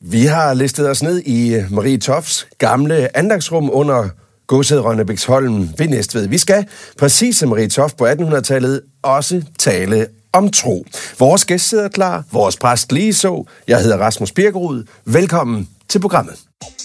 Vi har listet os ned i Marie Toft's gamle andagsrum under godset Rønnebæksholm ved Næstved. Vi skal, præcis som Marie Toft på 1800-tallet, også tale om tro. Vores gæst sidder klar, vores præst lige så. Jeg hedder Rasmus Birkerud. Velkommen til programmet.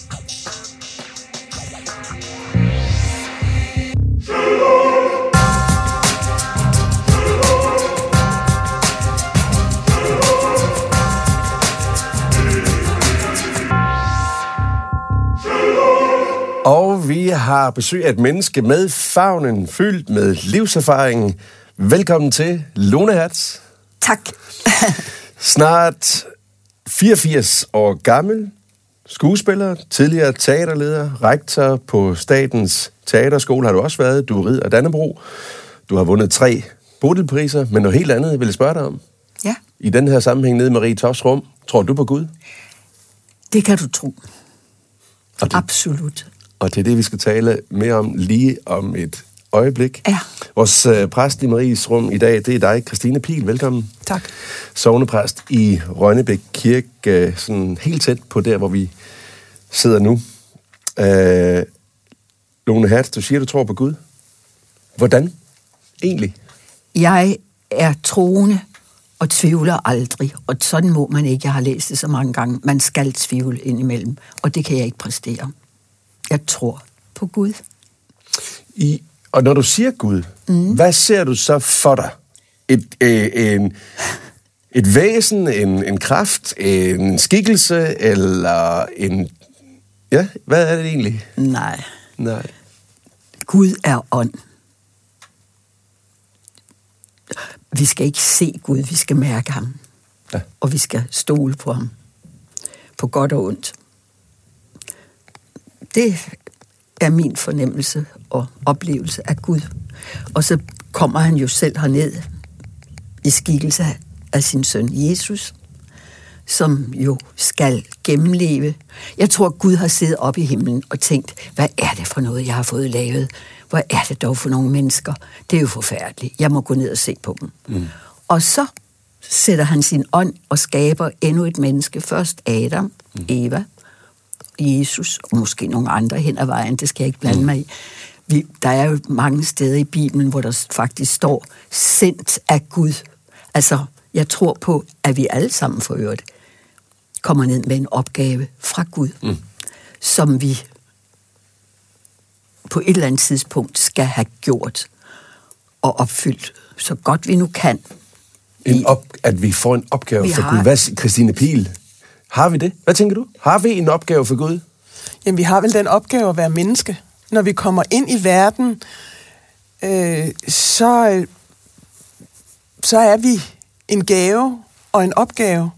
Og vi har besøg af et menneske med favnen fyldt med livserfaring. Velkommen til, Lone Hertz. Tak. Snart 84 år gammel, skuespiller, tidligere teaterleder, rektor på Statens Teaterskole har du også været. Du er ridder af Dannebrog. Du har vundet 3 Bodilpriser, men noget helt andet vil jeg spørge dig om. Ja. I den her sammenhæng nede i Marie Tofts rum, tror du på Gud? Det kan du tro. Absolut. Og det er det, vi skal tale mere om lige om et øjeblik. Ja. Vores præst i Maries rum i dag, det er dig, Christine Pihl. Velkommen. Tak. Sognepræst i Rønnebæk Kirke, sådan helt tæt på der, hvor vi sidder nu. Lone Hertz, du siger, du tror på Gud. Hvordan egentlig? Jeg er troende og tvivler aldrig, og sådan må man ikke. Jeg har læst det så mange gange. Man skal tvivle indimellem, og det kan jeg ikke præstere. Jeg tror på Gud. Og når du siger Gud, hvad ser du så for dig? Et væsen, en kraft, en skikkelse, eller en... Ja, hvad er det egentlig? Nej. Nej. Gud er ånd. Vi skal ikke se Gud, vi skal mærke ham. Ja. Og vi skal stole på ham. På godt og ondt. Det er min fornemmelse og oplevelse af Gud. Og så kommer han jo selv herned i skikkelse af sin søn Jesus, som jo skal gennemleve. Jeg tror, Gud har siddet oppe i himlen og tænkt, hvad er det for noget, jeg har fået lavet? Hvad er det dog for nogle mennesker? Det er jo forfærdeligt. Jeg må gå ned og se på dem. Og så sætter han sin ånd og skaber endnu et menneske. Først Adam, Eva, Jesus, og måske nogle andre hen ad vejen, det skal jeg ikke blande mig i. Der er jo mange steder i Bibelen, hvor der faktisk står, sendt af Gud. Altså, jeg tror på, at vi alle sammen for øvrigt kommer ned med en opgave fra Gud, som vi på et eller andet tidspunkt skal have gjort og opfyldt, så godt vi nu kan. At vi får en opgave for Gud. Hvad, Christine Pihl? Har vi det? Hvad tænker du? Har vi en opgave for Gud? Jamen, vi har vel den opgave at være menneske. Når vi kommer ind i verden, så er vi en gave og en opgave.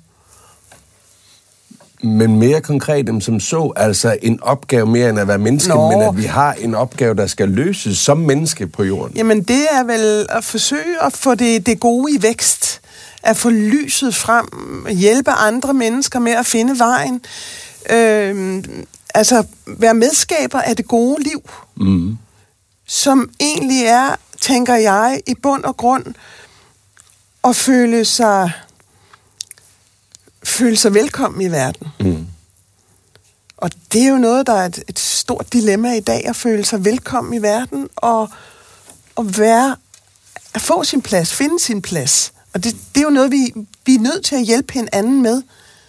Men mere konkret end som så, altså en opgave mere end at være menneske, men at vi har en opgave, der skal løses som menneske på jorden. Jamen, det er vel at forsøge at få det gode i vækst. At få lyset frem, hjælpe andre mennesker med at finde vejen. Altså, være medskaber af det gode liv. Som egentlig er, tænker jeg, i bund og grund, at føle sig velkommen i verden. Og det er jo noget, der er et stort dilemma i dag, at føle sig velkommen i verden, og at få sin plads, finde sin plads. Og det er jo noget, vi er nødt til at hjælpe hinanden med.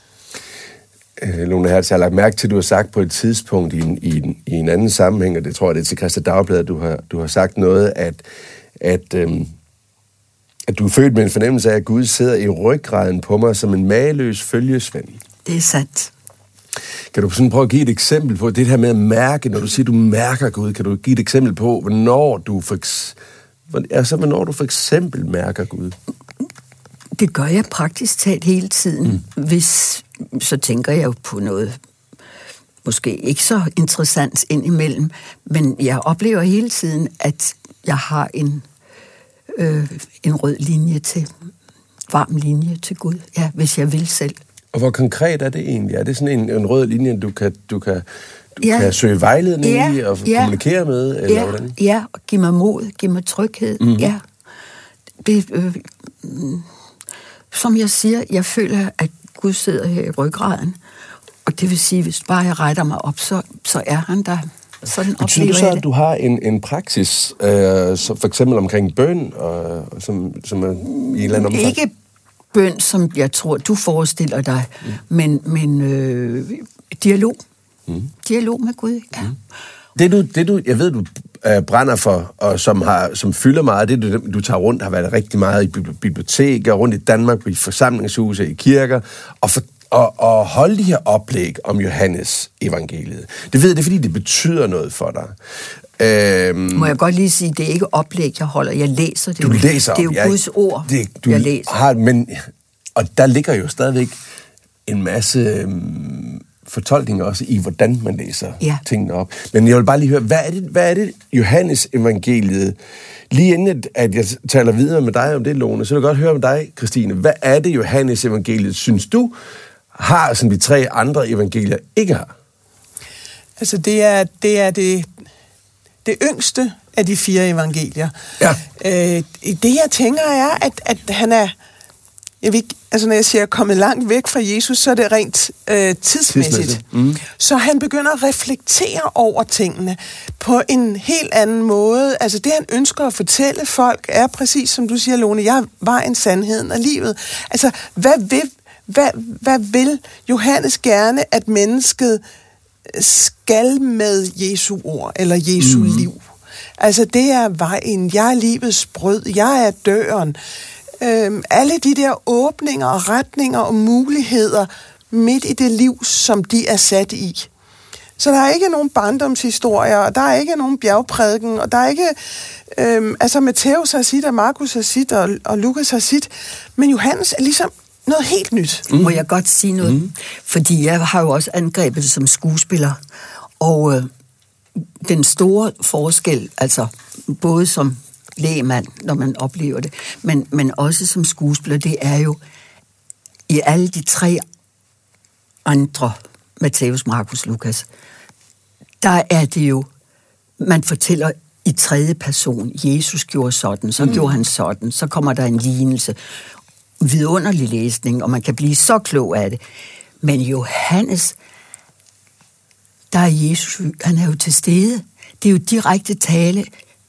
Lone Hertz, jeg har lagt mærke til, at du har sagt på et tidspunkt i en anden sammenhæng, og det tror jeg, det er til Kristeligt Dagblad, du har sagt noget, at du er født med en fornemmelse af, at Gud sidder i ryggraden på mig som en mageløs følgesvend. Det er sandt. Kan du sådan prøve at give et eksempel på det her med at mærke, når du siger, du mærker Gud, kan du give et eksempel på, hvornår du for eksempel mærker Gud? Det gør jeg praktisk talt hele tiden. Så tænker jeg jo på noget, måske ikke så interessant indimellem, men jeg oplever hele tiden, at jeg har en rød linje varm linje til Gud, ja, hvis jeg vil selv. Og hvor konkret er det egentlig? Er det sådan en rød linje, du kan søge vejledning i og kommunikere med? Eller hvordan? Ja, og give mig mod, give mig tryghed. Ja. Det, som jeg siger, jeg føler, at Gud sidder her i ryggraden, Og det vil sige, hvis bare jeg retter mig op, så er han der. Sådan betyder det så, at du har en praksis, så for eksempel omkring bøn, som er i en eller anden omfang? Ikke bøn, som jeg tror, du forestiller dig, men dialog. Dialog med Gud, ja. Det du, jeg ved, du brænder for, og som fylder meget, det du tager rundt, har været rigtig meget i biblioteker, rundt i Danmark, i forsamlingshuse, i kirker, og holde de her oplæg om Johannes evangeliet. Det ved jeg, det er, fordi det betyder noget for dig. Må jeg godt lige sige, det er ikke oplæg, jeg holder. Jeg læser det. Du læser det er jo Guds ord, jeg læser. Og der ligger jo stadigvæk en masse fortolkninger også i, hvordan man læser tingene op. Men jeg vil bare lige høre, hvad er det Johannes evangeliet? Lige inden at jeg taler videre med dig om det, Lone, så vil jeg godt høre med dig, Christine. Hvad er det Johannes evangeliet, synes du, har, som de 3 andre evangelier ikke har? Altså, det er det yngste af de 4 evangelier. Ja. Det, jeg tænker, er, at han er... når jeg siger kommet langt væk fra Jesus, så er det rent tidsmæssigt. Så han begynder at reflektere over tingene på en helt anden måde. Altså det, han ønsker at fortælle folk, er præcis som du siger, Lone, jeg var en sandheden af livet. Altså, hvad vil Johannes gerne, at mennesket skal med Jesu ord, eller Jesu liv? Altså, det er vejen, jeg er livets brød, jeg er døren. Alle de der åbninger og retninger og muligheder midt i det liv, som de er sat i. Så der er ikke nogen barndomshistorier, og der er ikke nogen bjergprædiken, og der er ikke... Matthæus har sit, og Markus har sit, og Lukas har sit, men Johannes er ligesom noget helt nyt. Må jeg godt sige noget? Fordi jeg har jo også angrebet det som skuespiller, og den store forskel, altså både som lægmand, når man oplever det, men også som skuespiller, det er jo i alle de 3 andre, Matthæus, Markus, Lukas, der er det jo, man fortæller i 3. person, Jesus gjorde sådan, så gjorde han sådan, så kommer der en lignelse, vidunderlig læsning, og man kan blive så klog af det. Men Johannes, der er Jesus, han er jo til stede. Det er jo direkte tale.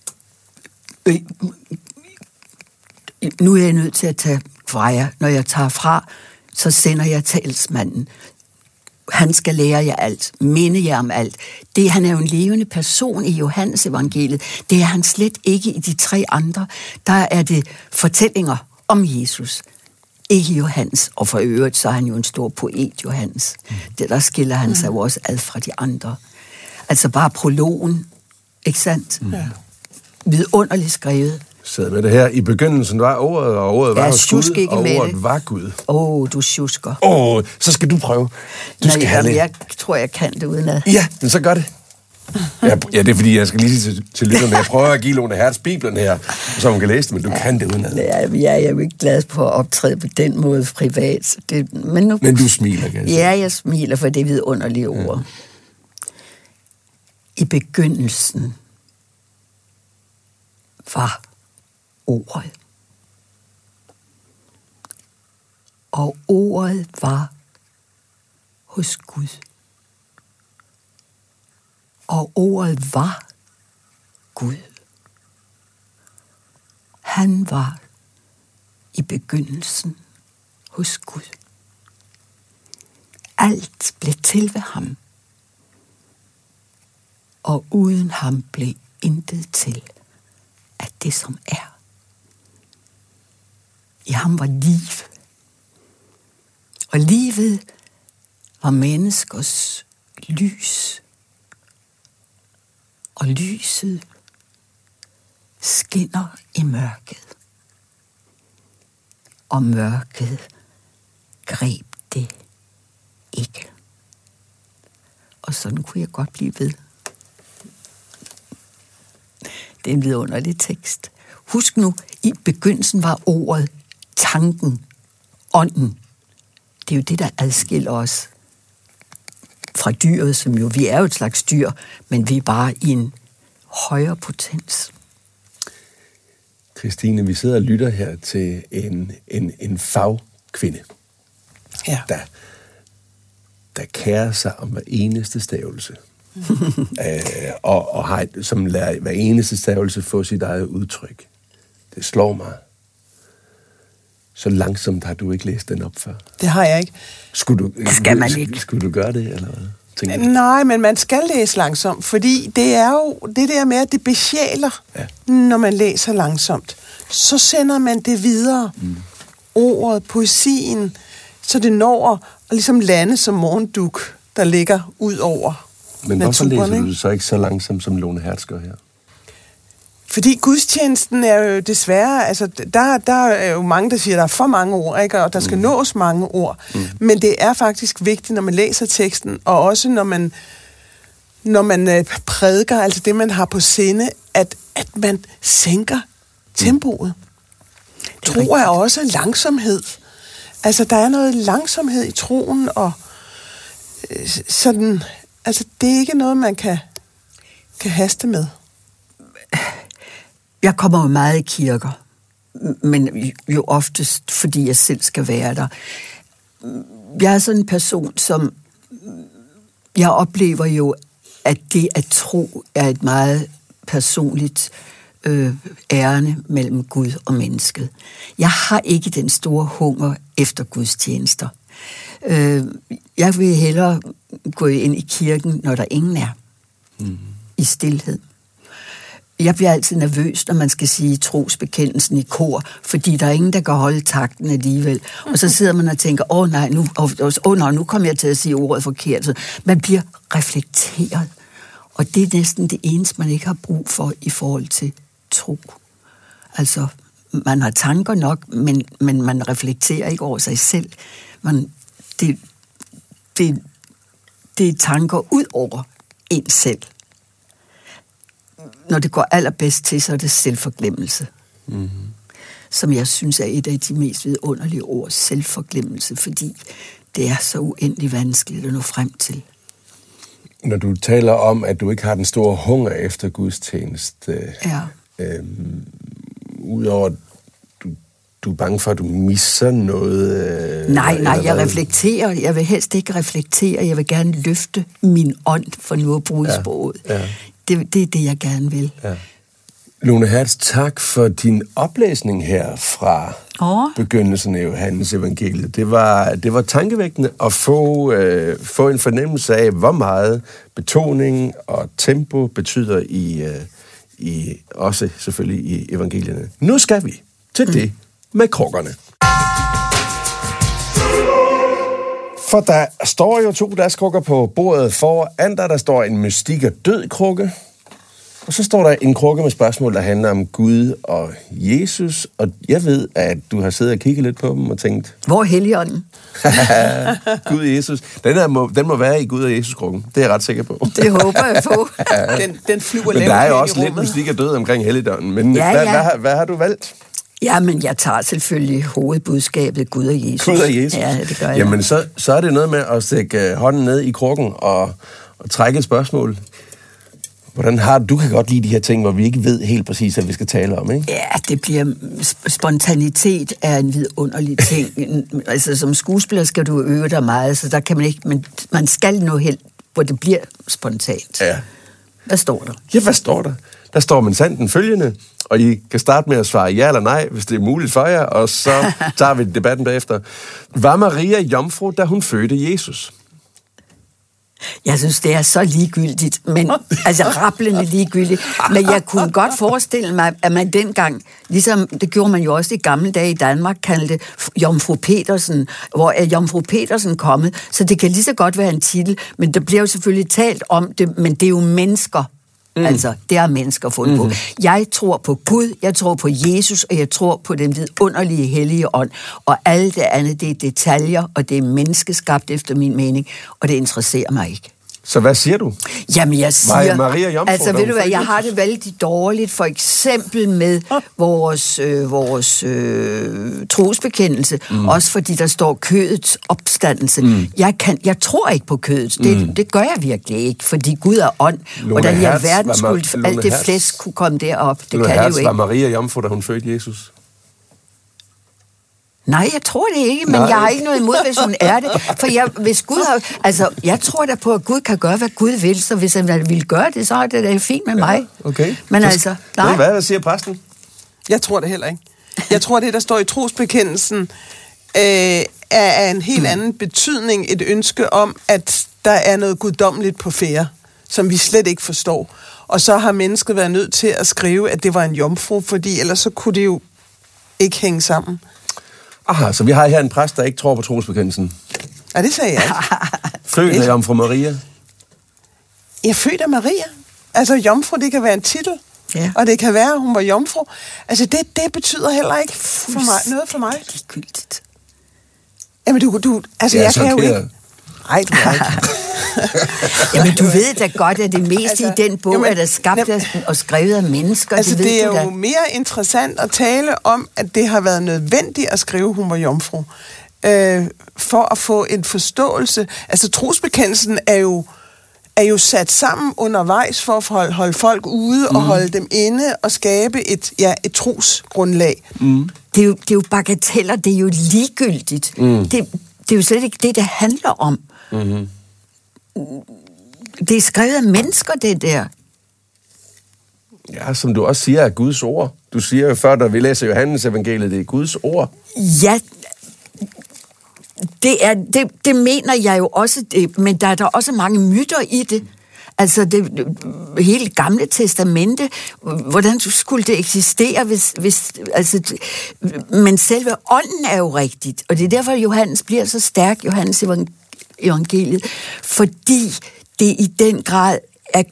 Nu er jeg nødt til at tage fra jer. Når jeg tager fra, så sender jeg talsmanden. Han skal lære jer alt, minde jer om alt. Han er jo en levende person i Johannes evangeliet. Det er han slet ikke i de 3 andre. Der er det fortællinger om Jesus. Ikke Johannes, og for øvrigt, så er han jo en stor poet, Johannes. Det der skiller han sig jo også ad fra de andre. Altså bare prologen, ikke sandt? Ja. Vidunderligt skrevet. Sad med det her. I begyndelsen var ordet, og ordet var hos Gud, og ordet var Gud. Du sjusker. Så skal du prøve. Jeg tror, jeg kan det udenad. Ja, men så gør det. Ja, det er fordi, jeg skal lige sige til lytterne, jeg prøver at give Lone Hertz Bibelen her, så hun kan læse det, men du kan det udenad. Ja, jeg er jo ikke glad på at optræde på den måde privat. Men du smiler, kan jeg sige. Ja, jeg smiler, for det er vidunderlige ord. I begyndelsen var ordet. Og ordet var hos Gud. Og ordet var Gud. Han var i begyndelsen hos Gud. Alt blev til ved ham. Og uden ham blev intet til af det, som er. I ham var liv. Og livet var menneskers lys. Og lyset skinner i mørket. Og mørket greb det ikke. Og sådan kunne jeg godt blive ved. Det er en vidunderlig tekst. Husk nu, i begyndelsen var ordet, tanken, ånden. Det er jo det, der adskiller os fra dyret, som jo, vi er jo et slags dyr, men vi er bare i en højere potens. Christine, vi sidder og lytter her til en fagkvinde, ja, der kærer sig om hver eneste stavelse. Og har, som lader hver eneste stavelse få sit eget udtryk. Det slår mig. Så langsomt har du ikke læst den op før. Det har jeg ikke. Skulle du gøre det, eller hvad? Nej, men man skal læse langsomt, fordi det er jo det der med, at det besjæler, når man læser langsomt. Så sender man det videre. Ordet, poesien, så det når at ligesom lande som morgenduk, der ligger ud over. Men hvorfor læser du så ikke så langsomt, som Lone Hertz gør her? Fordi gudstjenesten er jo desværre, altså der er jo mange, der siger, at der er for mange ord, ikke? Og der skal nås mange ord. Men det er faktisk vigtigt, når man læser teksten, og også når man prædiker, altså det, man har på sinde, at man sænker tempoet. Tro er også langsomhed. Altså, der er noget langsomhed i troen, og sådan, altså, det er ikke noget, man kan haste med. Jeg kommer jo meget i kirker, men jo oftest, fordi jeg selv skal være der. Jeg er sådan en person, som jeg oplever jo, at det at tro er et meget personligt ærende mellem Gud og mennesket. Jeg har ikke den store hunger efter gudstjenester. Jeg vil hellere gå ind i kirken, når der ingen er. I stilhed. Jeg bliver altid nervøs, når man skal sige trosbekendelsen i kor, fordi der er ingen, der kan holde takten alligevel. Og så sidder man og tænker, nu kommer jeg til at sige ordet forkert. Så man bliver reflekteret. Og det er næsten det eneste, man ikke har brug for i forhold til tro. Altså, man har tanker nok, men man reflekterer ikke over sig selv. Det er tanker ud over en selv. Når det går allerbedst til, så er det selvforglemmelse. Som jeg synes er et af de mest vidunderlige ord, selvforglemmelse, fordi det er så uendelig vanskeligt at nå frem til. Når du taler om, at du ikke har den store hunger efter gudstjeneste, udover du er bange for, at du misser noget? Nej, jeg reflekterer. Jeg vil helst ikke reflektere. Jeg vil gerne løfte min ånd for nu at bruge sproget. Ja. Det er det, jeg gerne vil. Ja. Lone Hertz, tak for din oplæsning her fra begyndelsen af Johannes evangeliet. Det var tankevækkende at få en fornemmelse af, hvor meget betoning og tempo betyder i også selvfølgelig i evangelierne. Nu skal vi til det med krukkerne. For der står jo 2 glaskrukker på bordet foran dig. Der står en mystik og død krukke. Og så står der en krukke med spørgsmål, der handler om Gud og Jesus. Og jeg ved, at du har siddet og kigget lidt på dem og tænkt... Hvor er Helligånden? Gud og Jesus. Den må være i Gud og Jesus-krukken. Det er jeg ret sikker på. Det håber jeg på. Den flyver men der er jo også lidt mystik og død omkring Helligånden. Men hvad har du valgt? Ja, men jeg tager selvfølgelig hovedbudskabet Gud og Jesus. Gud og Jesus? Ja, det gør jeg. Jamen, så er det noget med at stikke hånden ned i krukken og trække et spørgsmål. Hvordan har du kan godt lide de her ting, hvor vi ikke ved helt præcis, hvad vi skal tale om, ikke? Ja, det bliver... Spontanitet er en vidunderlig ting. Altså, som skuespiller skal du øve dig meget, så der kan man ikke... Men man skal nå helt, hvor det bliver spontant. Ja. Hvad står der? Ja, hvad står der? Der står man sandt den følgende, og I kan starte med at svare ja eller nej, hvis det er muligt for jer, og så tager vi debatten bagefter. Var Maria jomfru, da hun fødte Jesus? Jeg synes, det er så ligegyldigt, men altså rablende ligegyldigt. Men jeg kunne godt forestille mig, at man dengang, ligesom det gjorde man jo også i gamle dage i Danmark, kaldte Jomfru Petersen, hvor er Jomfru Petersen kommet, så det kan lige så godt være en titel, men der bliver jo selvfølgelig talt om det, men det er jo mennesker. Altså, det er mennesker fundet på. Jeg tror på Gud, jeg tror på Jesus, og jeg tror på den vidunderlige hellige ånd. Og alt det andet, det er detaljer, og det er menneskeskabt efter min mening, og det interesserer mig ikke. Så hvad siger du? Jamen, jeg siger... Maria jomfru, altså, ved du hvad, jeg har det vældig dårligt, for eksempel med vores trosbekendelse, også fordi der står kødets opstandelse. Jeg tror ikke på kødet. Det gør jeg virkelig ikke, fordi Gud er ånd. Hvordan i alverden skulle alt det flæsk kunne komme derop? Det Lone kan Hertz, det jo ikke. var Maria jomfru, da hun fødte Jesus? Nej, jeg tror det ikke, men jeg har ikke noget imod, hvis hun er det. For hvis Gud har... Altså, jeg tror da på, at Gud kan gøre, hvad Gud vil, så hvis han ville gøre det, så er det da fint med mig. Okay. Men altså, nej. Hvad siger præsten? Jeg tror det heller ikke. Jeg tror, det, der står i trosbekendelsen, er en helt anden betydning, et ønske om, at der er noget guddommeligt på færde, som vi slet ikke forstår. Og så har mennesket været nødt til at skrive, at det var en jomfru, fordi ellers så kunne det jo ikke hænge sammen. Aha, så vi har her en præst, der ikke tror på trosbekendelsen. Ja, det sagde jeg ikke. Født af Jomfru Maria? Jeg født af Maria. Altså, jomfru, det kan være en titel. Ja. Og det kan være, at hun var jomfru. Altså, det betyder heller ikke for mig, noget for mig. Ligegyldigt. Jamen, altså, jeg kan jo ikke... Nej, du er ikke. Jamen, du ved da godt, at det meste altså, i den bog er der skabt og skrevet af mennesker. Altså, det er jo da. mere interessant at tale om, at det har været nødvendigt at skrive, hun var jomfru. For at få en forståelse. Altså, trosbekendelsen er jo sat sammen undervejs for at holde folk ude og holde dem inde og skabe et trosgrundlag. Det er jo bagateller, det er jo ligegyldigt. Det er jo slet ikke det handler om. Mm-hmm. Det er skrevet af mennesker, det der. Ja, som du også siger, er Guds ord. Du siger jo før, da vi læser Johannes evangeliet, det er Guds ord. Ja, det mener jeg jo også, men der er der også mange myter i det. Altså det hele Gamle Testamente, hvordan skulle det eksistere, hvis altså, men selve ånden er jo rigtigt, og det er derfor, Johannes bliver så stærk, Johannes evangeliet, fordi det i den grad er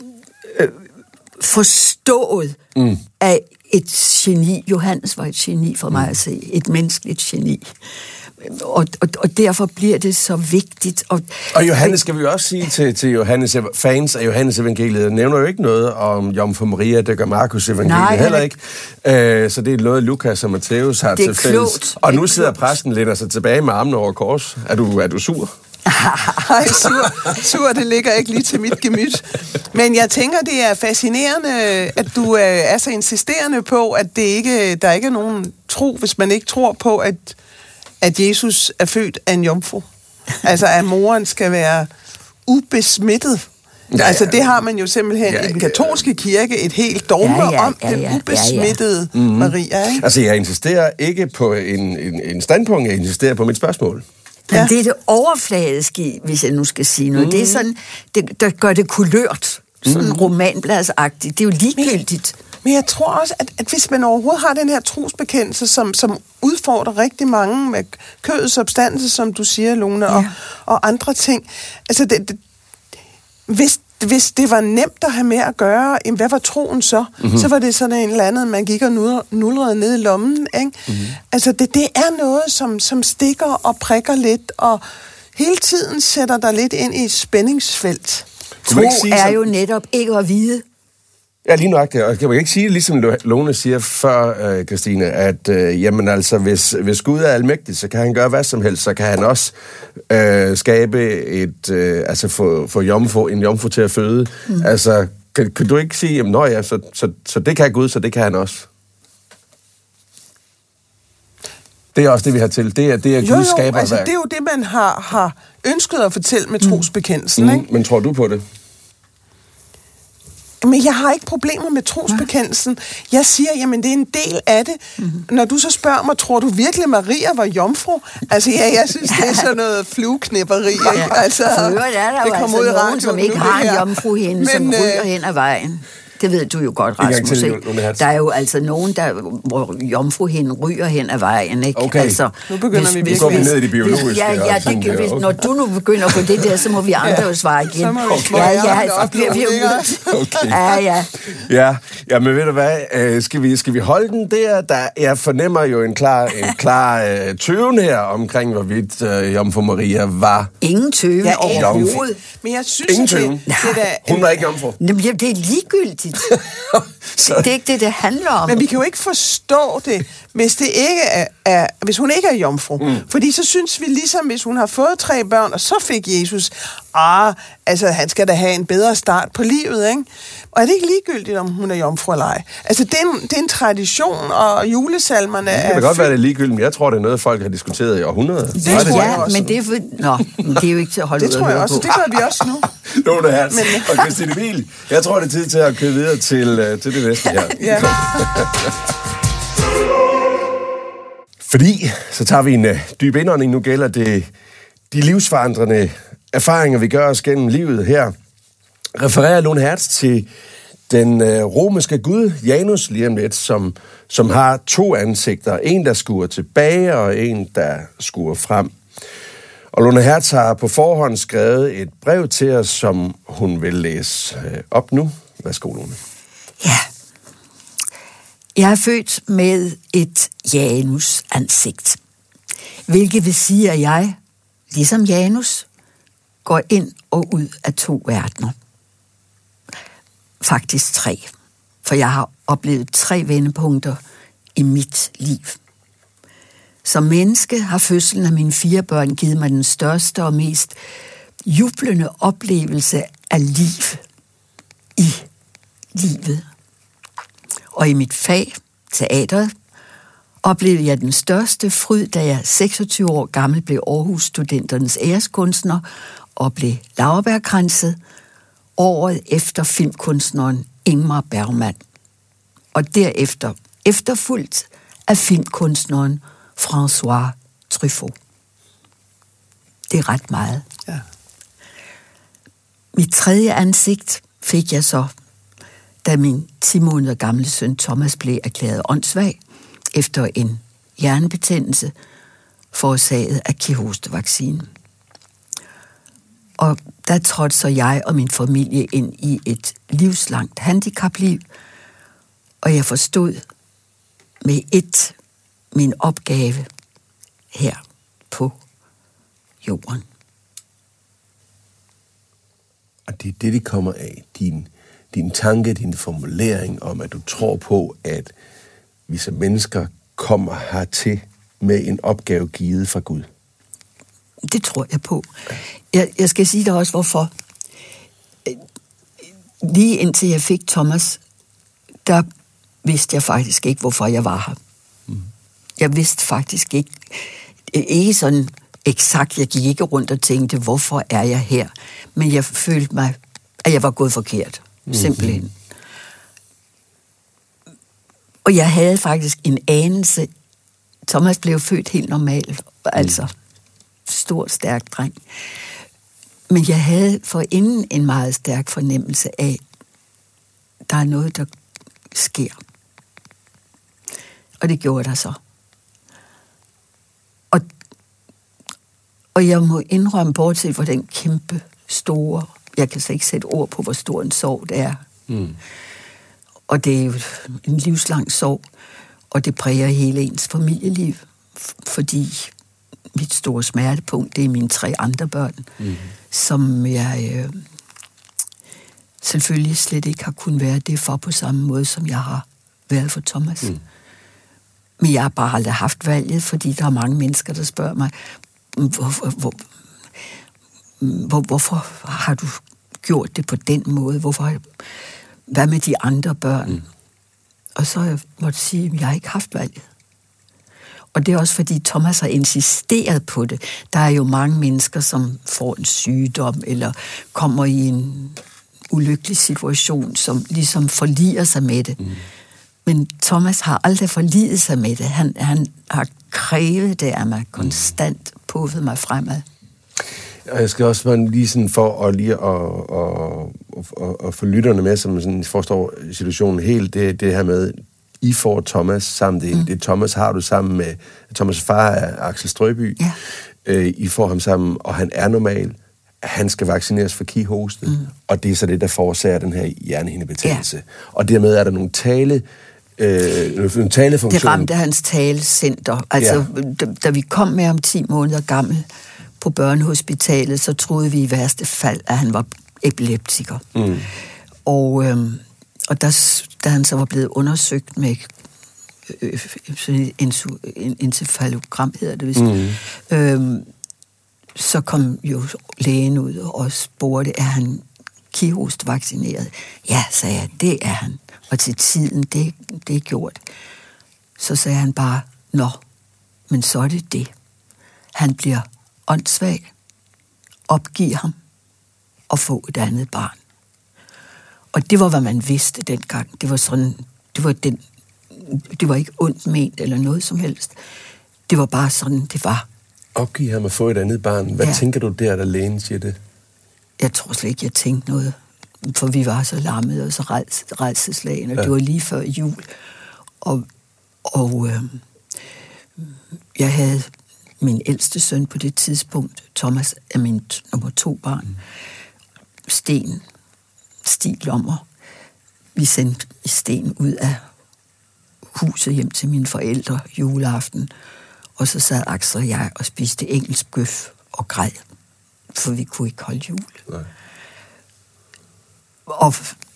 forstået af et geni. Johannes var et geni for mig at se, et menneskeligt geni. Og derfor bliver det så vigtigt. Og Johannes, skal vi jo også sige til Johannes, fans af Johannes evangeliet, nævner jo ikke noget om Jomfru Maria, det gør Markus evangeliet heller ikke. Så det er noget, Lukas og Matthæus har til fælles. Klogt. Og nu sidder præsten lidt altså tilbage med armene over kors. Er du sur? Nej, sur, det ligger ikke lige til mit gemyt. Men jeg tænker, det er fascinerende, at du er så insisterende på, at der ikke er nogen tro, hvis man ikke tror på, at Jesus er født af en jomfru. Altså, at moren skal være ubesmittet. Ja. Altså, det har man jo simpelthen i den katolske kirke et helt dogme om, den ubesmittede Maria. Ikke? Altså, jeg insisterer ikke på en standpunkt, jeg insisterer på mit spørgsmål. Men det er det overfladiske, hvis jeg nu skal sige noget. Det er sådan, der gør det kulørt. Sådan romanbladsagtigt. Det er jo ligegyldigt. Men jeg tror også, at hvis man overhovedet har den her trosbekendelse, som udfordrer rigtig mange med kødets substanser, som du siger, Lone, og andre ting. Altså, hvis det var nemt at have med at gøre, hvad var troen så? Så var det sådan en eller andet, man gik og nulrede ned i lommen, ikke? Altså, det er noget, som stikker og prikker lidt, og hele tiden sætter dig lidt ind i et spændingsfelt. Tro er jo netop ikke at vide. Ja, lige nøjagtigt. Og kan man ikke sige, ligesom Lone siger før, Christine, at jamen altså, hvis Gud er almægtig, så kan han gøre hvad som helst, så kan han også skabe altså få en jomfru til at føde. Altså, kan du ikke sige, jamen ja, så det kan Gud, så det kan han også. Det er også det, vi har til. Det er Guds skaberværk. Altså, det er jo det, man har ønsket at fortælle med trosbekendelsen, ikke? Men tror du på det? Men jeg har ikke problemer med trosbekendelsen. Jeg siger, jamen det er en del af det. Når du så spørger mig, tror du virkelig, Maria var jomfru? Altså jeg synes, det er sådan noget flueknipperi. Ikke? Altså, for øvrigt er der jo altså nogen, som ikke har en jomfruhinde, som ryger hen ad vejen. Det ved du jo godt, Rasmus. Der er jo altså nogen, hvor jomfruhinden ryger hen ad vejen. Ikke? Okay, altså, nu begynder vi går vi ned i det biologiske. Når du nu begynder på det der, så må vi andre jo svare igen. Så bliver vi ude. Ja, men ved du hvad, skal vi holde den der? Jeg fornemmer jo en klar tøven her omkring, hvorvidt Jomfru Maria var... Ingen tøven overhovedet. Men jeg synes, hun var ikke jomfru. Det er ligegyldigt. Det er ikke det handler om. Men vi kan jo ikke forstå det, hvis det ikke hvis hun ikke er jomfru. Fordi så synes vi ligesom, hvis hun har fået 3 børn, og så fik Jesus, altså han skal da have en bedre start på livet, ikke? Og er det ikke ligegyldigt, om hun er jomfru? jomfruelej. Altså, det er en tradition, og julesalmerne er... Det kan godt være, det er ligegyldigt, men jeg tror, det er noget, folk har diskuteret i århundreder. Det tror jeg også. Men det er det er jo ikke til at holde ud det tror jeg også, det gør vi også nu. Lone Hertz og Christine Wiel. Jeg tror, det er tid til at køre videre til det næste her. Ja. Fordi, så tager vi en dyb indånding. Nu gælder det de livsforandrende erfaringer, vi gør os gennem livet her. Refererer Lone Hertz til den romerske gud, Janus, lige om lidt, som har 2 ansigter. En, der skuer tilbage, og en, der skuer frem. Og Lone Hertz har på forhånd skrevet et brev til os, som hun vil læse op nu. Værsgo, Lone. Ja. Jeg er født med et Janus-ansigt, hvilket vil sige, at jeg, ligesom Janus, går ind og ud af 2 verdener. Faktisk 3, for jeg har oplevet 3 vendepunkter i mit liv. Som menneske har fødslen af mine 4 børn givet mig den største og mest jublende oplevelse af liv i livet. Og i mit fag, teateret, oplevede jeg den største fryd, da jeg 26 år gammel blev Aarhus Studenternes æreskunstner og blev laurbærkranset året efter filmkunstneren Ingmar Bergman. Og derefter efterfulgt af filmkunstneren François Truffaut. Det er ret meget. Ja. Mit 3. ansigt fik jeg så, da min 10 måneder gamle søn Thomas blev erklæret åndssvag efter en hjernebetændelse forårsaget af kihostevaccinen. Og der trådte så jeg og min familie ind i et livslangt handicapliv, og jeg forstod med min opgave her på jorden. Og det er det kommer af. Din tanke, din formulering om, at du tror på, at vi som mennesker kommer hertil med en opgave givet fra Gud. Det tror jeg på. Jeg skal sige dig også, hvorfor. Lige indtil jeg fik Thomas, der vidste jeg faktisk ikke, hvorfor jeg var her. Jeg vidste faktisk ikke sådan eksakt, jeg gik ikke rundt og tænkte, hvorfor er jeg her? Men jeg følte mig, at jeg var gået forkert. Simpelthen. Og jeg havde faktisk en anelse. Thomas blev født helt normalt, altså stor, stærk dreng. Men jeg havde forinden en meget stærk fornemmelse af, der er noget, der sker. Og det gjorde der så. Og jeg må indrømme, bortset fra den kæmpe store, jeg kan så ikke sætte ord på, hvor stor en sorg det er. Og det er jo en livslang sorg, og det præger hele ens familieliv, fordi mit store smertepunkt, det er mine 3 andre børn, som jeg selvfølgelig slet ikke har kunnet være det for på samme måde, som jeg har været for Thomas. Men jeg har bare aldrig haft valget, fordi der er mange mennesker, der spørger mig, hvorfor har du gjort det på den måde? Hvad med de andre børn? Og så jeg måtte sige, at jeg har ikke haft valget. Og det er også fordi Thomas har insisteret på det. Der er jo mange mennesker, som får en sygdom, eller kommer i en ulykkelig situation, som ligesom forliger sig med det. Men Thomas har aldrig forliget sig med det. Han har krævet det af mig, konstant puffet mig fremad. Og jeg skal også lige sådan for at lige at få lytterne med, som sådan forstår situationen helt, det her med, I får Thomas sammen. Det Thomas har du sammen med Thomas' far er Axel Strøby. Ja. I får ham sammen, og han er normal. Han skal vaccineres for kihoste, og det er så det, der forårsager den her hjernehindebetændelse. Ja. Og dermed er der nogle talefunktioner. Det ramte hans talecenter. Altså, da vi kom med om 10 måneder gammel på børnehospitalet, så troede vi i værste fald, at han var epileptiker. Og da han så var blevet undersøgt med en encefalogram, hedder det vist, så kom jo lægen ud og spurgte, er han kirhost-vaccineret? Ja, sagde jeg, det er han. Og til tiden, det er gjort. Så sagde han bare, nå, men så er det det. Han bliver åndssvag, opgiver ham og få et andet barn. Og det var, hvad man vidste dengang. Det var sådan, det var ikke ondt ment eller noget som helst. Det var bare sådan, det var. Opgive ham at få et andet barn. Hvad tænker du der lægen siger det? Jeg tror slet ikke, jeg tænkte noget. For vi var så lammede og så rædselsslagne, og det var lige før jul. Og jeg havde min ældste søn på det tidspunkt, Thomas er min nummer 2 barn, Stig Lommer. Vi sendte Sten ud af huset hjem til mine forældre juleaften, og så sad Axel og jeg og spiste engelsk bøf og græd, for vi kunne ikke holde jul. Nej. Og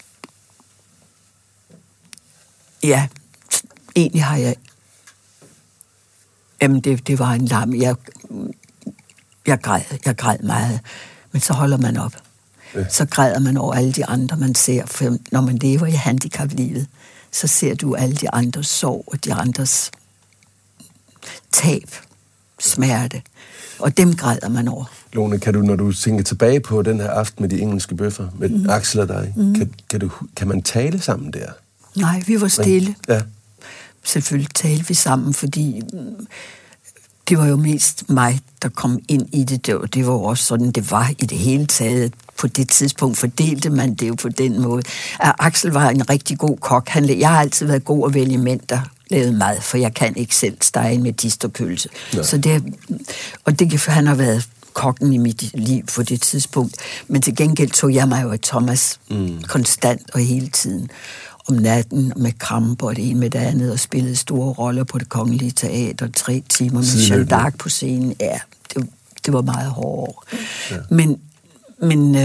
ja, egentlig har jeg... Jamen, det var en lam. Jeg græd meget, men så holder man op. Ja. Så græder man over alle de andre, man ser. For når man lever i handicaplivet, så ser du alle de andres sorg og de andres tab, smerte. Og dem græder man over. Lone, kan du, når du tænker tilbage på den her aften med de engelske bøffer, med Axel og dig, kan man tale sammen der? Nej, vi var stille. Ja. Selvfølgelig talte vi sammen, fordi det var jo mest mig, der kom ind i det. Det var jo også sådan, det var i det hele taget. På det tidspunkt fordelte man det jo på den måde. Axel var en rigtig god kok. Jeg har altid været god at vælge mænd, der lavede mad, for jeg kan ikke selv stege med medisterpølse. Så han har været kokken i mit liv på det tidspunkt. Men til gengæld tog jeg mig jo af Thomas konstant og hele tiden. Om natten med kramper og det ene med det andet, og spillede store roller på Det Kongelige Teater, 3 timer med Jeanne d'Arc på scenen. Ja, det var meget hårdt. Ja. Men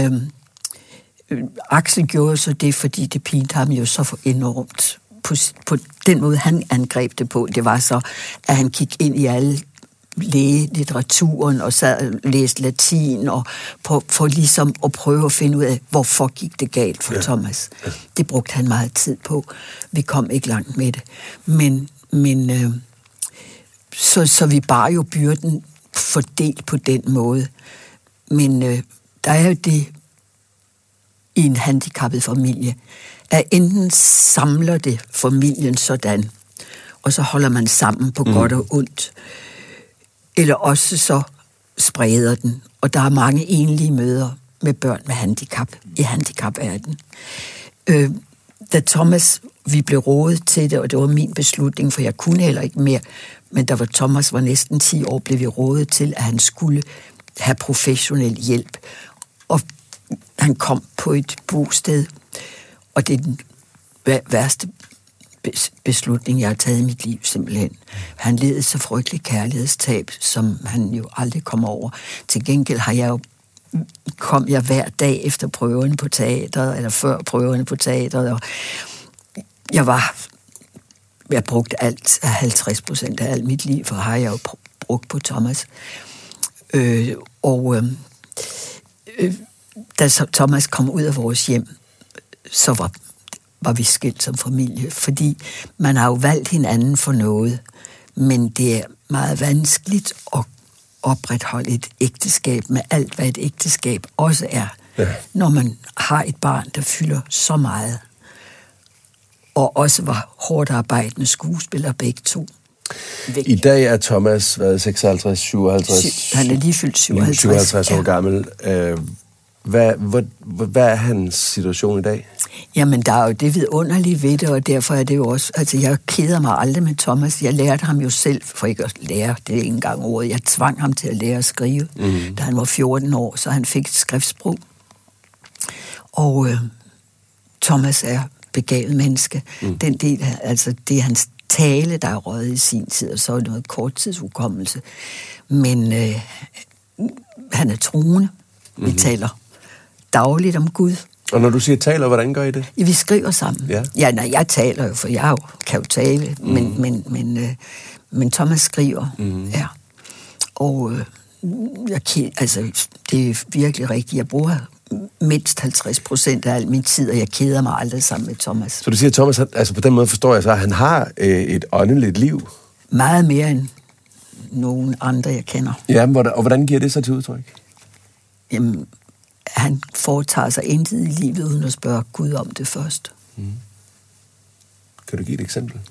Axel gjorde så det, fordi det pinte ham jo så for enormt. På den måde, han angreb det på, det var så, at han gik ind i alle lægelitteraturen og sad og læste latin og for ligesom at prøve at finde ud af, hvorfor gik det galt for Thomas. Ja. Det brugte han meget tid på. Vi kom ikke langt med det. Men så vi bar jo byrden fordelt på den måde. Men der er jo det i en handicappet familie, at enten samler det familien sådan, og så holder man sammen på godt og ondt, eller også så spreder den. Og der er mange enlige mødre med børn med handicap i handicapverdenen. Da Thomas, vi blev rådet til det, og det var min beslutning, for jeg kunne heller ikke mere, men da Thomas var næsten 10 år, blev vi rådet til, at han skulle have professionel hjælp. Og han kom på et bosted, og det er den værste beslutning, jeg har taget i mit liv, simpelthen. Han led så frygtelig kærlighedstab, som han jo aldrig kom over. Til gengæld kom jeg hver dag efter prøverne på teateret, eller før prøverne på teateret, og jeg brugte 50% af alt mit liv, for har jeg jo brugt på Thomas. Da Thomas kom ud af vores hjem, så var vi skilt som familie, fordi man har jo valgt hinanden for noget, men det er meget vanskeligt at opretholde et ægteskab med alt, hvad et ægteskab også er, når man har et barn, der fylder så meget, og også var hårdt arbejdende skuespillere begge to. Væk. I dag er Thomas 56, 57... Han er lige fyldt 57 år gammel. Hvad er hans situation i dag? Jamen, der er jo det vidunderlige ved det, og derfor er det jo også... Altså, jeg keder mig aldrig med Thomas. Jeg lærte ham jo selv, for ikke at lære, det er ikke engang ordet. Jeg tvang ham til at lære at skrive, da han var 14 år, så han fik et skriftsprog. Og Thomas er begavet menneske. Den del, altså det er hans tale, der er røget i sin tid, og så er noget korttidshukommelse. Men han er troende. Vi taler dagligt om Gud. Og når du siger taler, hvordan gør I det? Vi skriver sammen. Ja, nej, jeg taler jo, for jeg kan jo tale, men Thomas skriver, Og det er virkelig rigtigt. Jeg bruger mindst 50% af al min tid, og jeg keder mig aldrig sammen med Thomas. Så du siger, at Thomas, altså på den måde forstår jeg så, at han har et åndeligt liv? Meget mere end nogen andre, jeg kender. Ja, og hvordan giver det sig til udtryk? Jamen, han foretager sig intet i livet, uden at spørge Gud om det først. Mm. Kan du give et eksempel?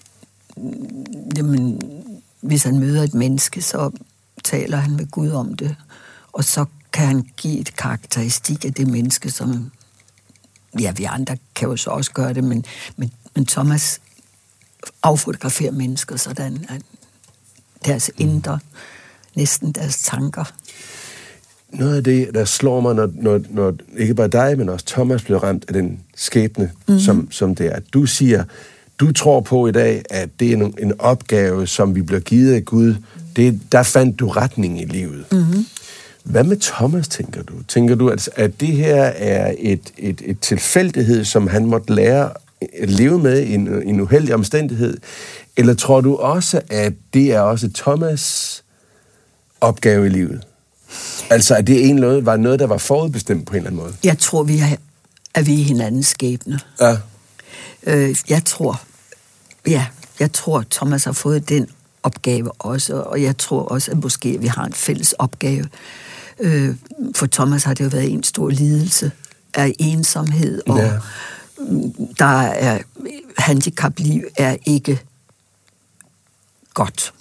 Jamen, hvis han møder et menneske, så taler han med Gud om det, og så kan han give et karakteristik af det menneske, som... Ja, vi andre kan jo så også gøre det, men Thomas affotograferer mennesker sådan, at deres indre, næsten deres tanker. Noget af det, der slår mig, når ikke bare dig, men også Thomas blev ramt af den skæbne, som det er. Du siger, du tror på i dag, at det er en opgave, som vi bliver givet af Gud. Der fandt du retning i livet. Mm-hmm. Hvad med Thomas, tænker du? Tænker du, at det her er et tilfældighed, som han måtte lære at leve med i en uheldig omstændighed? Eller tror du også, at det er også Thomas' opgave i livet? Altså, at det var noget, der var forudbestemt på en eller anden måde? Jeg tror, at vi er hinandens skæbne. Ja. Jeg tror, Thomas har fået den opgave også, og jeg tror også, at måske vi har en fælles opgave. For Thomas har det jo været en stor lidelse af ensomhed, og der er handicapliv er ikke godt.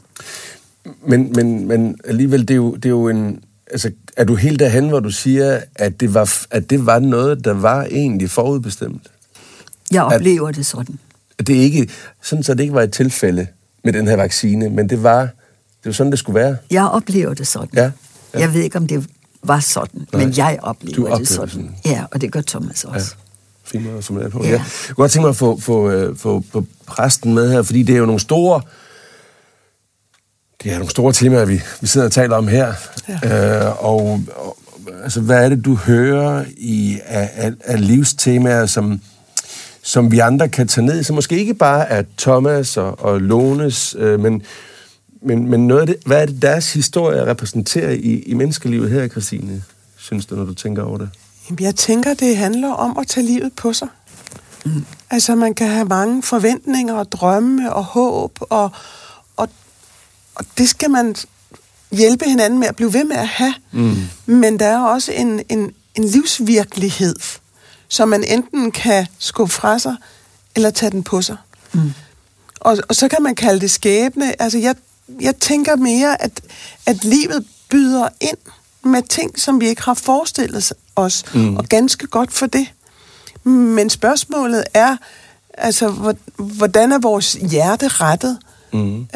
Men alligevel, det er jo en... Altså, er du helt derhen, hvor du siger, at det var noget, der var egentlig forudbestemt? Jeg oplever det sådan. Det er ikke sådan, så det ikke var et tilfælde med den her vaccine, men det var sådan, det skulle være. Jeg oplever det sådan. Ja. Jeg ved ikke, om det var sådan, men jeg oplever det sådan. Ja, og det gør Thomas også. Ja. Fint måde at formulere på. Ja. Jeg kunne godt tænke mig at få præsten med her, fordi det er jo nogle store... Det er nogle store temaer, vi sidder og taler om her. Ja. Og altså, hvad er det, du hører af livstemaer, som vi andre kan tage ned? Så måske ikke bare af Thomas og Lones, men noget af det, hvad er det, deres historie repræsenterer i menneskelivet her, Christine, synes du, når du tænker over det? Jeg tænker, det handler om at tage livet på sig. Mm. Altså, man kan have mange forventninger og drømme og håb, og det skal man hjælpe hinanden med at blive ved med at have. Mm. Men der er også en livsvirkelighed, som man enten kan skubbe fra sig, eller tage den på sig. Mm. Og så kan man kalde det skæbne. Altså, jeg tænker mere, at livet byder ind med ting, som vi ikke har forestillet os, og ganske godt for det. Men spørgsmålet er, altså, hvordan er vores hjerte rettet? Mm.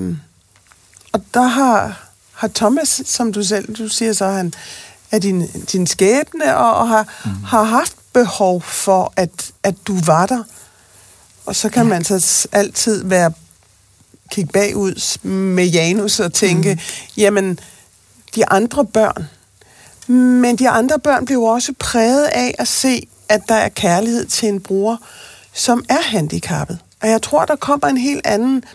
Og der har Thomas, som du siger så, han er din skæbne, og har haft behov for, at du var der. Og så kan man så altid kigge bagud med Janus og tænke, jamen, de andre børn. Men de andre børn blev også præget af at se, at der er kærlighed til en bror, som er handicappet. Og jeg tror, der kommer en helt anden...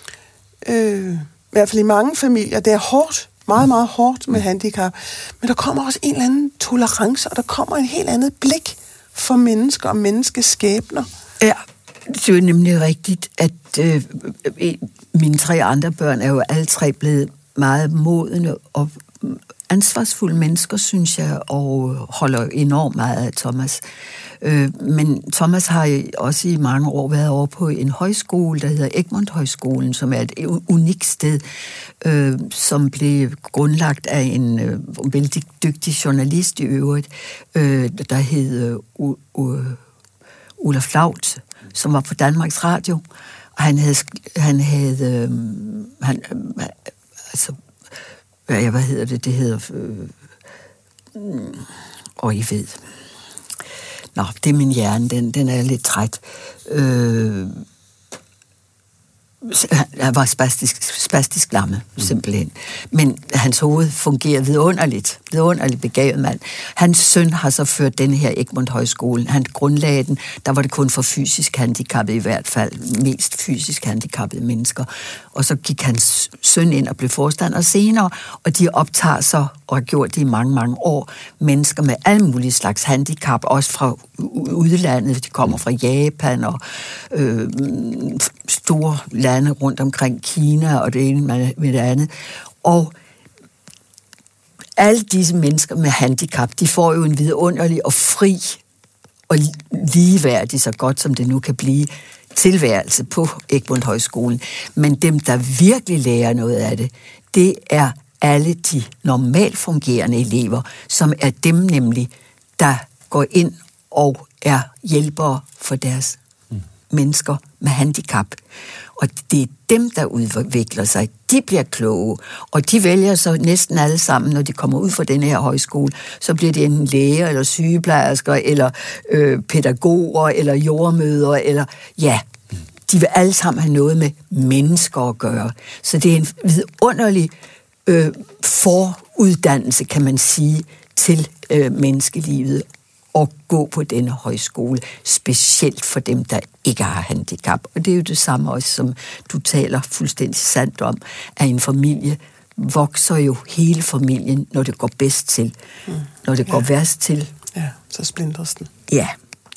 I hvert fald i mange familier, det er hårdt, meget, meget hårdt med handicap, men der kommer også en eller anden tolerance, og der kommer en helt andet blik for mennesker og menneskeskæbner. Ja, det er jo nemlig rigtigt, at mine 3 andre børn er jo alle 3 blevet meget modne og ansvarsfulde mennesker, synes jeg, og holder enormt meget af Thomas. Men Thomas har også i mange år været over på en højskole, der hedder Egmont Højskolen, som er et unikt sted, som blev grundlagt af en vældig dygtig journalist i øvrigt, der hed Olaf Laut, som var på Danmarks Radio. Og han havde hvad hedder det? Det hedder... I ved... Nå, det er min hjerne, den er lidt træt. Han var spastisk lamme, simpelthen. Men hans hoved fungerer vidunderligt begavet mand. Hans søn har så ført den her Egmont Højskolen. Han grundlagde den, der var det kun for fysisk handicappede, i hvert fald mest fysisk handicappede mennesker. Og så gik hans søn ind og blev forstander senere, og de optager så og har gjort det i mange, mange år, mennesker med alle mulige slags handicap, også fra udlandet. De kommer fra Japan og store lande rundt omkring Kina og det ene med det andet. Og alle disse mennesker med handicap, de får jo en vidunderlig og fri og ligeværdig, så godt som det nu kan blive, tilværelse på Egmont Højskolen. Men dem, der virkelig lærer noget af det, det er alle de normalt fungerende elever, som er dem nemlig, der går ind og er hjælpere for deres mennesker med handicap. Og det er dem, der udvikler sig. De bliver kloge, og de vælger så næsten alle sammen, når de kommer ud fra den her højskole, så bliver det enten læger, eller sygeplejersker, eller pædagoger, eller jordmødre, eller ja, de vil alle sammen have noget med mennesker at gøre. Så det er en vidunderlig foruddannelse, kan man sige, til menneskelivet at gå på denne højskole, specielt for dem, der ikke har handicap. Og det er jo det samme også, som du taler fuldstændig sandt om, at en familie vokser jo hele familien, når det går bedst til. Når det går værst til. Ja, så splindres den. Ja.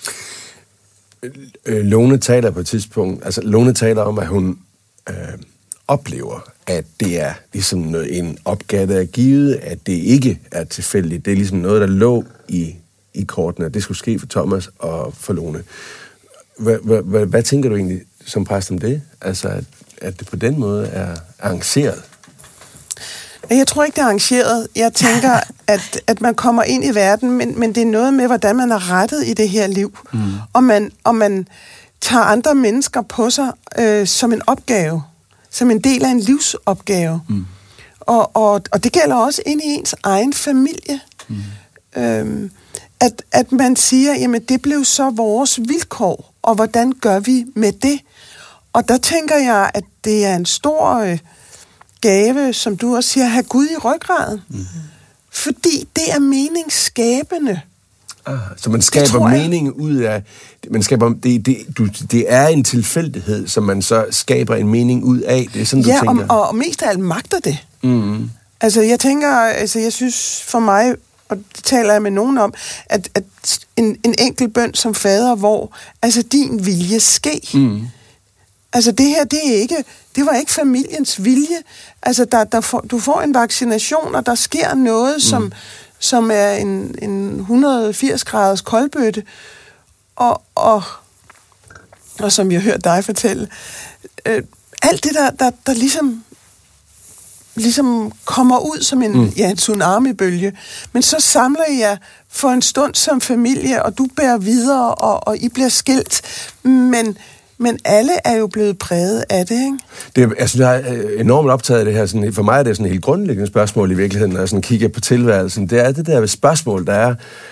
Lone taler på et tidspunkt, altså Lone taler om, at hun oplever, at det er ligesom en opgave, der er givet, at det ikke er tilfældigt. Det er ligesom noget, der lå i kortene, at det skulle ske for Thomas og for Lone. Hvad tænker du egentlig som præst om det? Altså, at det på den måde er arrangeret? Jeg tror ikke, det er arrangeret. Jeg tænker, at man kommer ind i verden, men det er noget med, hvordan man er rettet i det her liv. Og man tager andre mennesker på sig som en opgave, som en del af en livsopgave. Og det gælder også ind i ens egen familie. At man siger, jamen det blev så vores vilkår, og hvordan gør vi med det? Og der tænker jeg, at det er en stor gave, som du også siger, at have Gud i ryggraden. Fordi det er meningsskabende. Så man skaber mening ud af... Det er en tilfældighed, som man så skaber en mening ud af. Det er sådan, du tænker. Ja, og mest af alt magter det. Altså, jeg tænker... jeg synes for mig... Og det taler jeg med nogen om, at en enkelt bøn som fader, hvor altså din vilje ske. Altså det her, det var ikke familiens vilje. Altså du får en vaccination, og der sker noget, som er en 180 graders koldbøtte. Og som jeg hørte dig fortælle, alt det der ligesom kommer ud som en tsunami-bølge. Men så samler jeg for en stund som familie, og du bærer videre, og I bliver skilt. Men alle er jo blevet præget af det, ikke? Jeg synes, jeg er enormt optaget af det her. Sådan, for mig er det sådan et helt grundlæggende spørgsmål i virkeligheden, når jeg sådan kigger på tilværelsen. Det er det der spørgsmål, der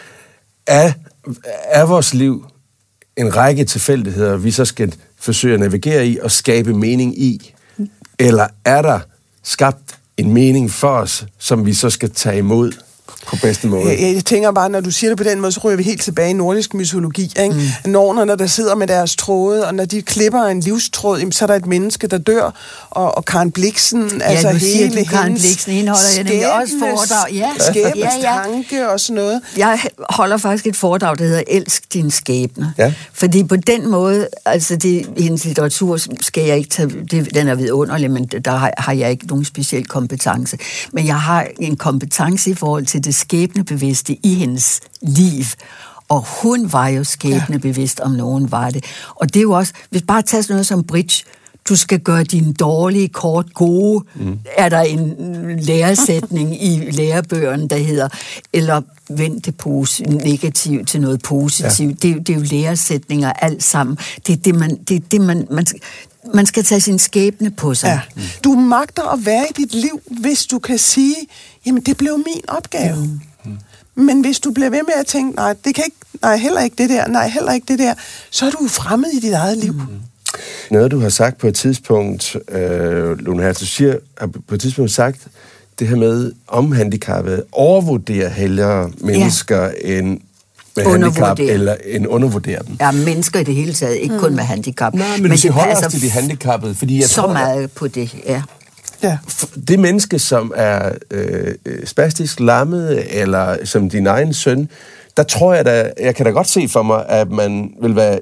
er vores liv en række tilfældigheder, vi så skal forsøge at navigere i og skabe mening i? Eller er der skabt en mening for os, som vi så skal tage imod på bedste måde? Jeg tænker bare, når du siger det på den måde, så ryger vi helt tilbage i nordisk mytologi. Ikke? Nornerne, der sidder med deres tråde, og når de klipper en livstråd, så er der et menneske, der dør, og Karen Blixen, altså hele hendes Karen Blixen indeholder jeg nemlig også foredrag. Skæbnes tanke og sådan noget. Jeg holder faktisk et foredrag, der hedder Elsk din skæbne. Ja. Fordi på den måde, altså hendes litteratur skal jeg ikke tage, den er vidunderlig, men der har jeg ikke nogen speciel kompetence. Men jeg har en kompetence i forhold til det skæbnebevidste i hendes liv. Og hun var jo skæbnebevidst, om nogen var det. Og det er jo også, hvis bare tager sådan noget som bridge, du skal gøre dine dårlige kort gode, er der en læresætning i lærebøgerne, der hedder, eller vend det negativt til noget positivt. Ja. Det er jo læresætninger alt sammen. Det er det, man skal tage sin skæbne på sig. Ja. Du magter at være i dit liv, hvis du kan sige, jamen det blev min opgave. Men hvis du bliver ved med at tænke, nej, det kan ikke, nej, heller ikke det der, nej, heller ikke det der, så er du fremmed i dit eget liv. Noget, du har sagt på et tidspunkt, Lone Hertz, du siger, har på et tidspunkt sagt, det her med om handicappede, overvurderer hellere mennesker end med handicap, eller en undervurdere dem. Ja, mennesker i det hele taget, ikke kun med handicap. Nej, men du holder også til de handicappede, fordi jeg så meget på det, ja. Ja. Det menneske, som er spastisk lammet, eller som din egen søn, der tror jeg kan da godt se for mig, at man vil være...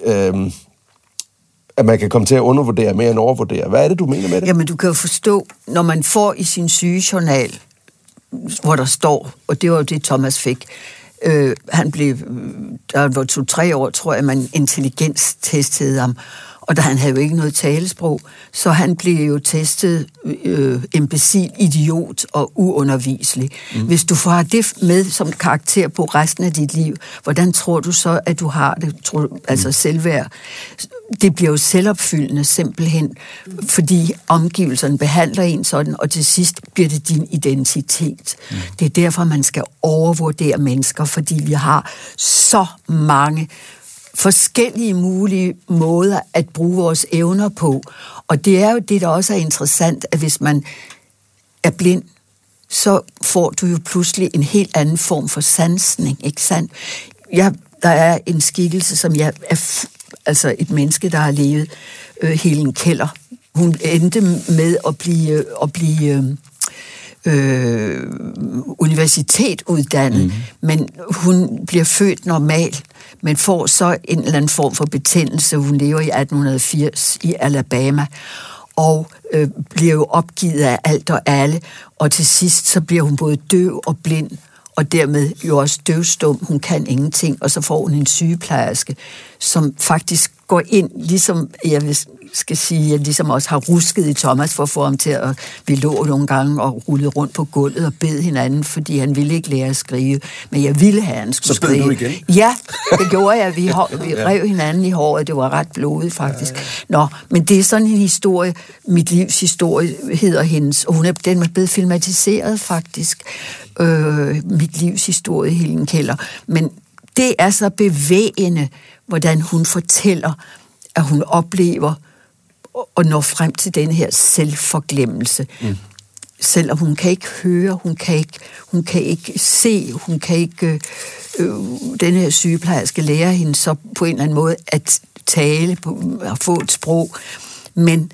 at man kan komme til at undervurdere mere end overvurdere. Hvad er det, du mener med det? Jamen, du kan jo forstå, når man får i sin sygejournal, hvor der står, og det var jo det, Thomas fik, han blev, der var 2-3 år, tror jeg, man intelligenstestede ham, og han havde jo ikke noget talesprog, så han blev jo testet imbecil, idiot og uunderviselig. Hvis du får det med som karakter på resten af dit liv, hvordan tror du så, at du har det? Altså selvværd. Det bliver jo selvopfyldende simpelthen, fordi omgivelserne behandler en sådan, og til sidst bliver det din identitet. Det er derfor, man skal overvurdere mennesker, fordi vi har så mange forskellige mulige måder at bruge vores evner på. Og det er jo det, der også er interessant, at hvis man er blind, så får du jo pludselig en helt anden form for sansning, ikke sandt? Der er en skikkelse, som jeg er altså et menneske, der har levet Helen Keller. Hun endte med at blive universitetuddannet, men hun bliver født normalt, men får så en eller anden form for betændelse. Hun lever i 1880 i Alabama, og bliver jo opgivet af alt og alle, og til sidst så bliver hun både døv og blind, og dermed jo også døvstum. Hun kan ingenting, og så får hun en sygeplejerske, som faktisk går ind, ligesom jeg skal sige, jeg ligesom også har rusket i Thomas for at få ham til at... Vi lå nogle gange og rullede rundt på gulvet og bed hinanden, fordi han ville ikke lære at skrive, men jeg ville have, han skulle skrive. Så bed du igen? Ja, det gjorde jeg. Vi rev hinanden i håret. Det var ret blodigt, faktisk. Nå, men det er sådan en historie. Mit livs historie hedder hendes, og den er blevet filmatiseret, faktisk. Mit livs historie, Helen Keller. Men det er så bevægende, hvordan hun fortæller, at hun oplever og når frem til den her selvforglemmelse. Selvom hun kan ikke høre, hun kan ikke se, hun kan ikke... den her sygeplejerske lærer hende så på en eller anden måde at tale, at få et sprog, men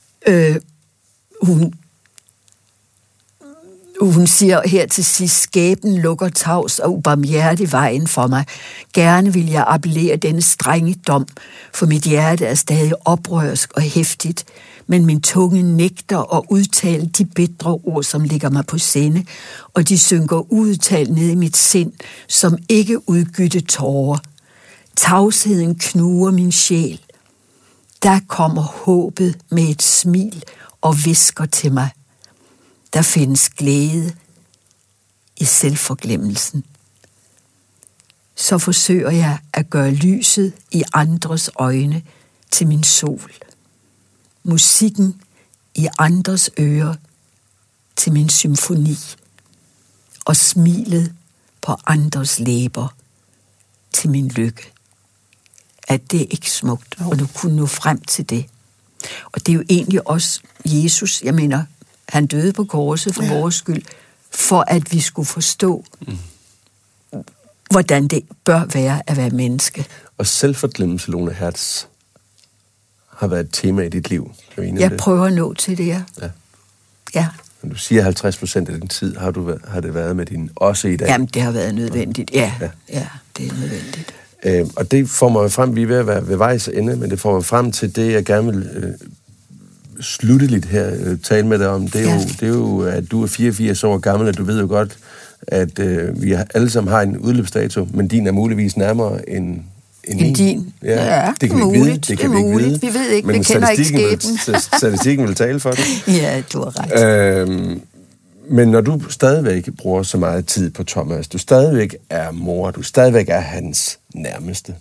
hun siger her til sidst, skæbnen lukker tavs og ubarmhjertig vejen for mig. Gerne vil jeg appellere denne strenge dom, for mit hjerte er stadig oprørsk og heftigt, men min tunge nægter at udtale de bitre ord, som ligger mig på sinde, og de synker udtalt ned i mit sind, som ikke udgytte tårer. Tavsheden knuger min sjæl. Der kommer håbet med et smil og hvisker til mig. Der findes glæde i selvforglemmelsen. Så forsøger jeg at gøre lyset i andres øjne til min sol. Musikken i andres ører til min symfoni. Og smilet på andres læber til min lykke. At det er ikke smukt, og du kunne nå frem til det. Og det er jo egentlig også Jesus, jeg mener, han døde på korset for vores skyld, for at vi skulle forstå, hvordan det bør være at være menneske. Og selvforglemmelse, Lone Hertz, har været et tema i dit liv. Jeg prøver at nå til det, ja. Men du siger 50% af den tid, har det været med din også i dag. Jamen, det har været nødvendigt, ja det er nødvendigt. Og det får mig frem, vi er ved at være ved vejs ende, men det får mig frem til det, jeg gerne vil slutteligt her tale med dig om. Det er jo, at du er 84 år gammel, og du ved jo godt, at vi alle sammen har en udløbsdato, men din er muligvis nærmere end din. Ja, det kan vi ikke vide. Det kan vi ikke vide. Vi ved ikke, men vi kender ikke skæbnen. Statistikken vil tale for det. Ja, du har ret. Men når du stadigvæk bruger så meget tid på Thomas, du stadigvæk er mor, du stadigvæk er hans nærmeste.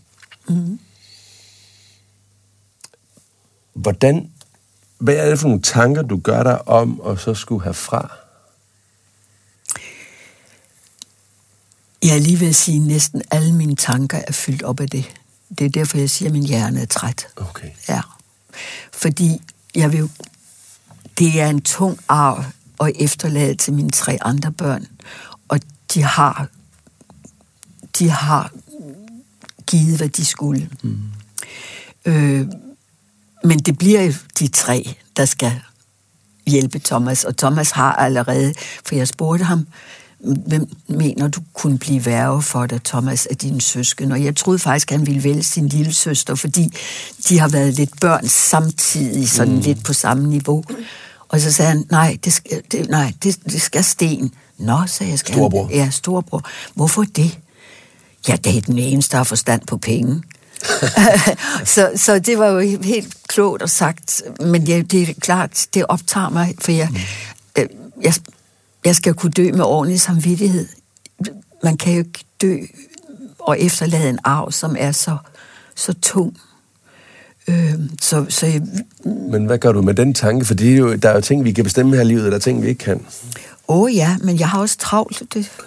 Hvad er det for nogle tanker, du gør dig om, og så skulle have fra? Jeg er lige ved at sige, at næsten alle mine tanker er fyldt op af det. Det er derfor, jeg siger, at min hjerne er træt. Okay. Ja. Fordi det er en tung arv at efterlade til mine 3 andre børn. Og de har givet, hvad de skulle. Men det bliver jo de 3, der skal hjælpe Thomas, og Thomas har allerede, for jeg spurgte ham, hvem mener du kunne blive værge for dig, Thomas, af dine søskende? Og jeg troede faktisk, han ville vælge sin lille søster, fordi de har været lidt børn samtidig, sådan lidt på samme niveau. Og så sagde han, nej, det skal Sten. Nå, sagde jeg. Storebror. Ja, storebror. Hvorfor det? Ja, det er den eneste, der har forstand på penge. så det var jo helt klogt og sagt, men det er klart, det optager mig, for jeg skal kunne dø med ordentlig samvittighed. Man kan jo ikke dø og efterlade en arv, som er så tung. Men hvad gør du med den tanke? For der er jo ting, vi kan bestemme her i livet, og der er ting, vi ikke kan. Ja, men jeg har også travlt.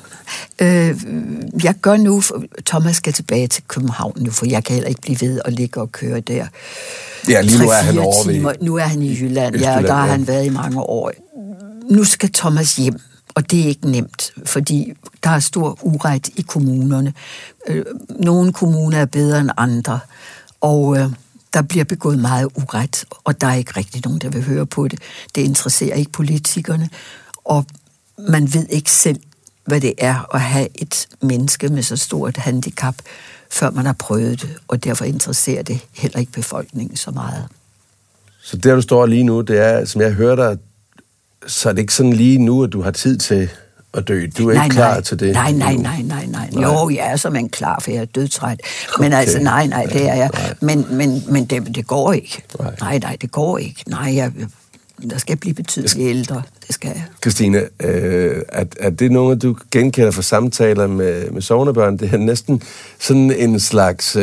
Jeg gør nu, Thomas skal tilbage til København nu, for jeg kan heller ikke blive ved at ligge og køre der. Ja, lige nu er han over ved... Nu er han i Jylland, ja, og der har han været i mange år. Nu skal Thomas hjem, og det er ikke nemt, fordi der er stor uret i kommunerne. Nogle kommuner er bedre end andre, og der bliver begået meget uret, og der er ikke rigtig nogen, der vil høre på det. Det interesserer ikke politikerne, og man ved ikke selv, hvad det er at have et menneske med så stort handicap, før man har prøvet det, og derfor interesserer det heller ikke befolkningen så meget. Så der, du står lige nu, det er, som jeg hører dig, så er det ikke sådan lige nu, at du har tid til at dø. Du er ikke klar til det? Nej. Jo, jeg er simpelthen klar, for jeg er dødtræt. Men altså, nej, det er jeg. Men det går ikke. Nej, det går ikke. Nej, der skal blive betydeligt ældre. Det skal jeg. Christine, er det noget, du genkender fra samtaler med sognebørn? Det er næsten sådan en slags...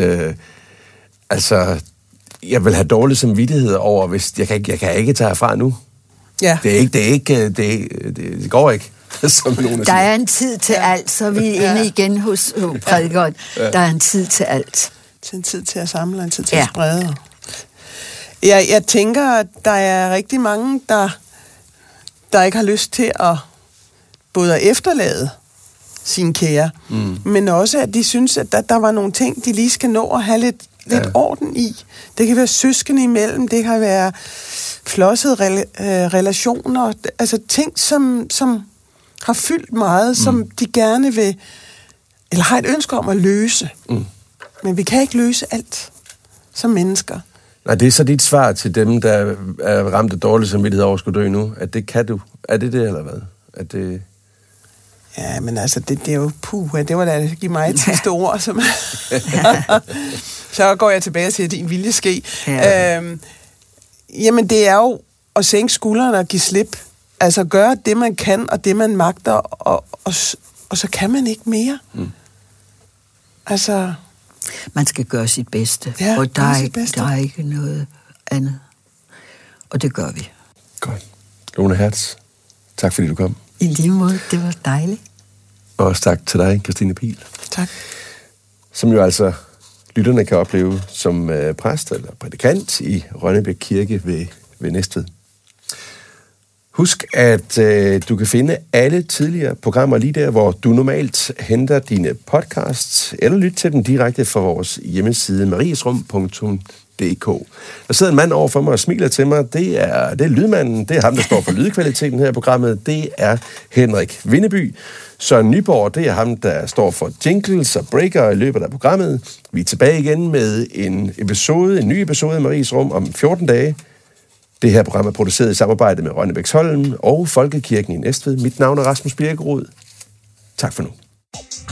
jeg vil have dårlig samvittighed over, hvis jeg kan ikke tage herfra nu. Ja. Det går ikke. Som nogen der er en tid til alt, så er vi inde igen hos prædikeren. Ja. Der er en tid til alt. En tid til at samle, en tid til at sprede. Jeg tænker, at der er rigtig mange, der ikke har lyst til at både at efterlade sine kære, men også, at de synes, at der var nogle ting, de lige skal nå at have lidt orden i. Det kan være søskende imellem, det kan være flossede relationer, altså ting, som har fyldt meget, som de gerne vil, eller har et ønske om at løse. Men vi kan ikke løse alt som mennesker. Nej, det er så dit svar til dem, der er ramt af dårlig samvittighed over at skulle dø nu, at det kan du. Er det eller hvad? At det... Ja, men altså, det er jo det var da at give mig et sidste ord, som... Så går jeg tilbage og siger, at din vilje ske. Ja. Jamen, det er jo at sænke skuldrene og give slip. Altså, gøre det, man kan, og det, man magter, og så kan man ikke mere. Altså... Man skal gøre sit bedste, ja, og der er ikke noget andet. Og det gør vi. Godt. Lone Hertz, tak fordi du kom. I lige måde, det var dejligt. Og også tak til dig, Christine Pihl. Tak. Som jo altså lytterne kan opleve som præst eller prædikant i Rønnebæk Kirke ved Næstved. Husk, at du kan finde alle tidligere programmer lige der, hvor du normalt henter dine podcasts, eller lytte til dem direkte fra vores hjemmeside mariesrum.dk. Der sidder en mand over for mig og smiler til mig. Det er lydmanden, det er ham, der står for lydkvaliteten her i programmet. Det er Henrik Vindeby. Søren Nyborg, det er ham, der står for jingles og breaker i løbet af programmet. Vi er tilbage igen med en ny episode af Maries Rum om 14 dage. Det her program er produceret i samarbejde med Rønnebæksholm og Folkekirken i Næstved. Mit navn er Rasmus Birkerud. Tak for nu.